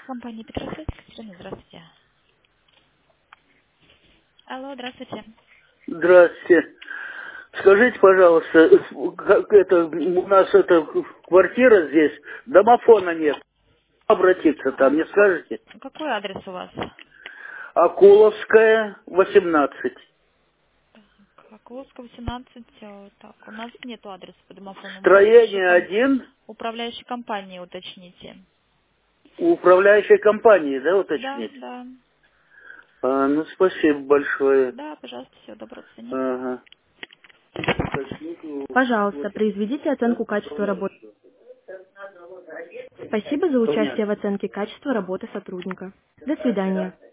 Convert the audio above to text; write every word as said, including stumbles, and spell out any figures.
Компания Петросвет, Екатерина, здравствуйте. Алло, здравствуйте. Здравствуйте. Скажите, пожалуйста, как это, у нас это квартира здесь, домофона нет. Обратиться А там, не какой, скажете? какой адрес у вас? Акуловская, восемнадцать. Окуловская, восемнадцать. э, Так, у нас нет адреса по домофону. У управляющей, Строение ком- один, управляющей компании уточните. у управляющей компании, да, Да, уточнить? да. А, ну, спасибо большое. Да, пожалуйста, всего доброго, до свидания. Ага. Пожалуйста, произведите оценку качества работы. Спасибо за участие в Понятно. оценке качества работы сотрудника. До свидания.